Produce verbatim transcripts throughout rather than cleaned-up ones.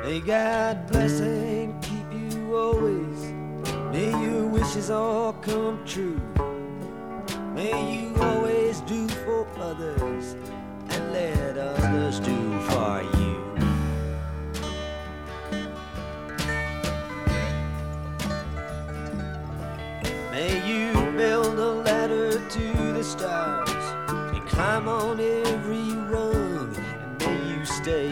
May God bless and keep you always. May your wishes all come true. May you always do for others and let others do for you. May you build a ladder to the stars and climb on every rung, and may you stay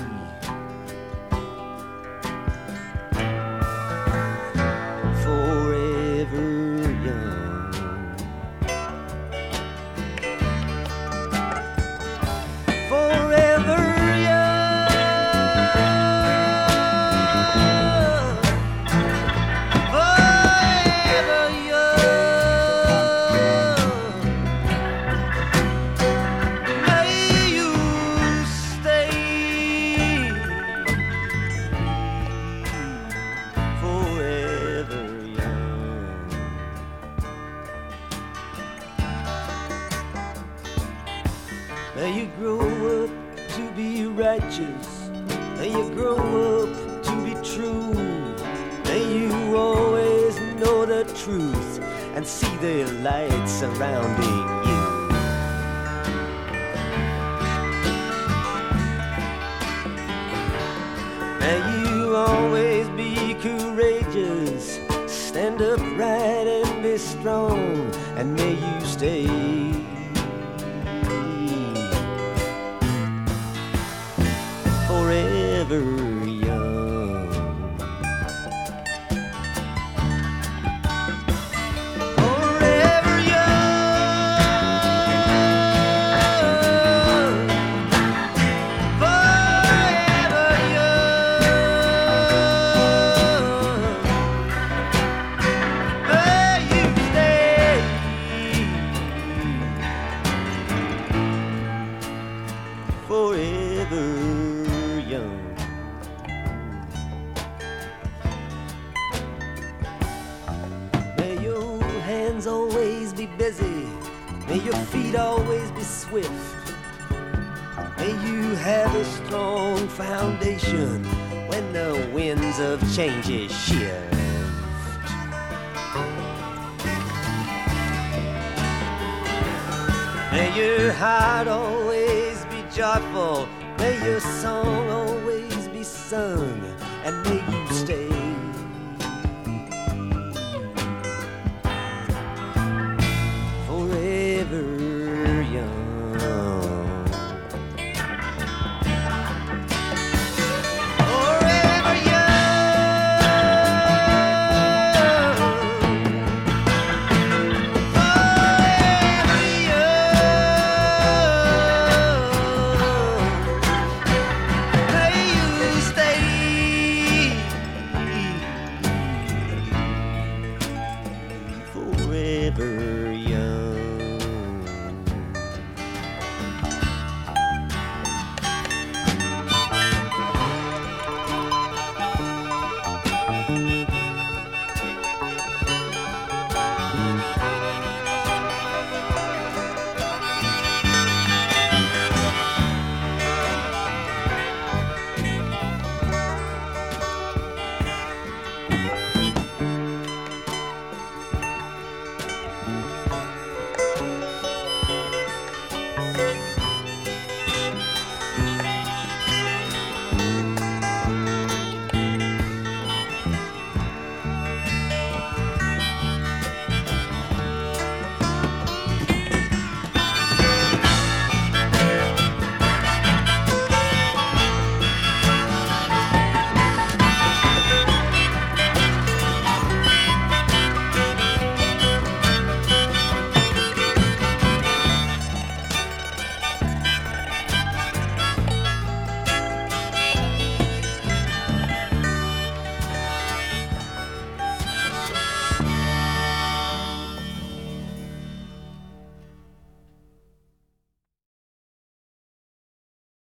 forever young. Forever young. Forever young. May you stay forever young. May you grow up to be righteous. May you grow up to be true. May you always know the truth and see the light surrounding you. May you always be courageous. Stand upright and be strong, and may you stay forever young. Forever young. Forever young. May you stay forever young. May your hands always be busy. May your feet always be swift. May you have a strong foundation when the winds of change shift. May your heart always be joyful. May your song always be sung, and may